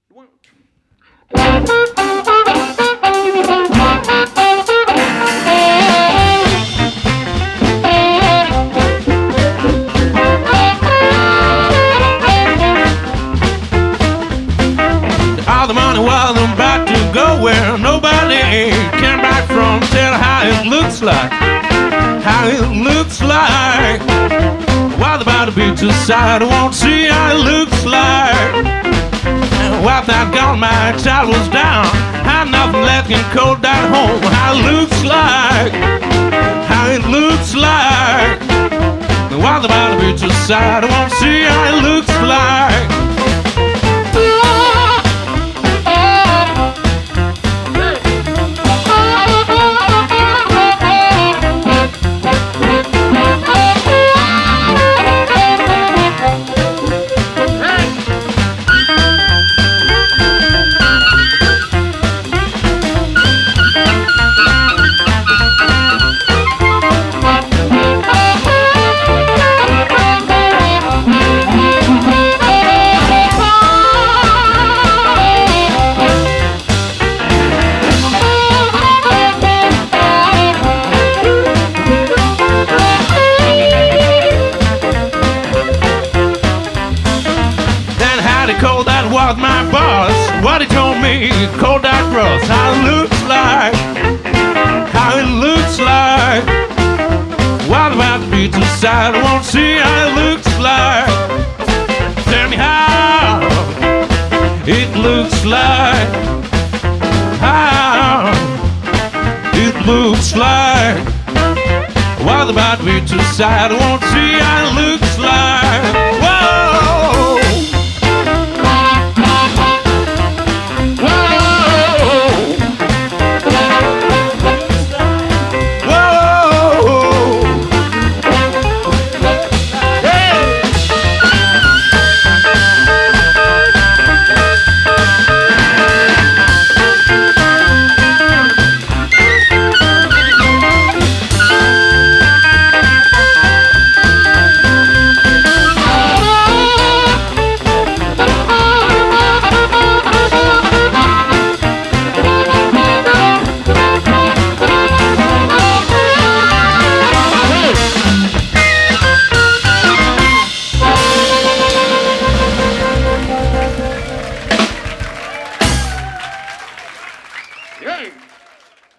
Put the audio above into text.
One. All the money was about to go where nobody came back from. Tell how it looks like, how it looks like. While about to be too sad, I won't see how it looks like. While that gone, my child was down. Had nothing left in cold down home. How it looks like, how it looks like. While about to be too sad, I won't see how it looks like. Cold that was my boss. What he told me, cold that Ross. How it looks like, how it looks like. What about to be too sad? I won't see how it looks like. Tell me how it looks like, how it looks like. What about to be too sad? I won't see how it looks like.